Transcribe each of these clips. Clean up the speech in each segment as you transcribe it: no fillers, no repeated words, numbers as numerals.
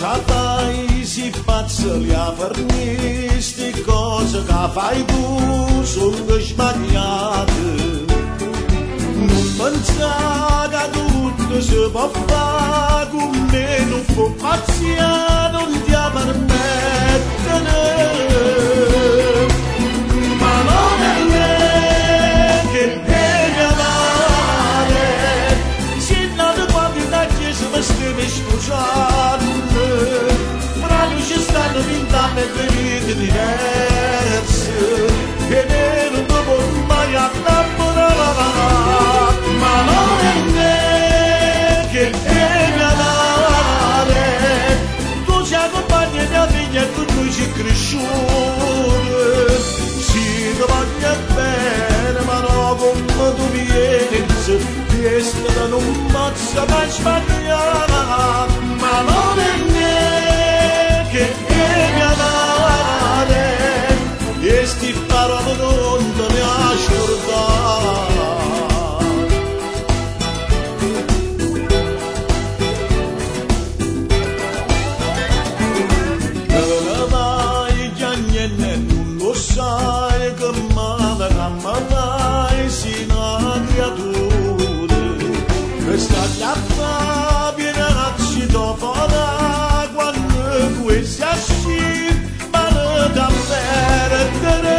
cosa fai si pazza li affermisti, cosa che fai tu sono sbagliate. Non pensare che tutto si può fare con me, non può pazzia, non ti permettere. Ma non è me che devi amare, se non quando da chiesa mi scrivi scusando, fra noi ci stanno 20 anni e 2 vite diverse, e non dopo mai innamorare. Ma non è me che devi amare, tu ci accompagni mia figlia e con noi ci cresciute. Sì, ti voglio bene, ma no come tu pensi, questa da non posso mai sbagliare. Ma non è me che devi amare, e sti parole non te ne ascoltare. Sai che male cammerai sino a creature, questa chiappa viene a citofola quando questi asci male da perdere.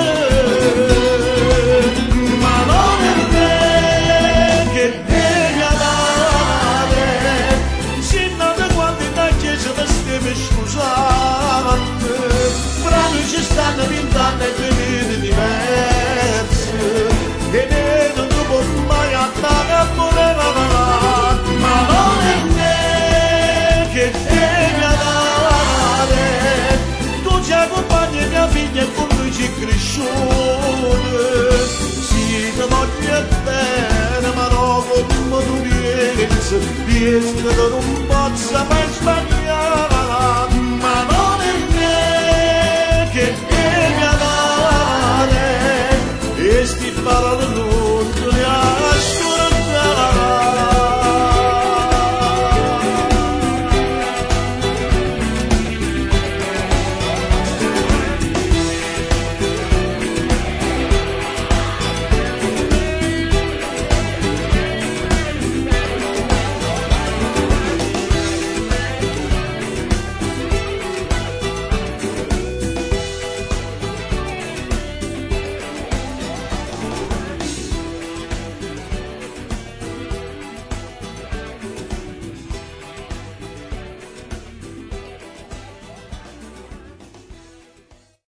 Ma non è me che devi amare, sino da quando in chiesa mi stiamo scusando, fra noi ci stanno 20 anni e 2 vite diverse, e non dopo mai andare a morire. Ma non è me che devi amare, tu ci accompagni mia figlia e con lui ci cresciute. Sì, ti voglio bene, ma no come tu pensi, che non possa mai sbagliare.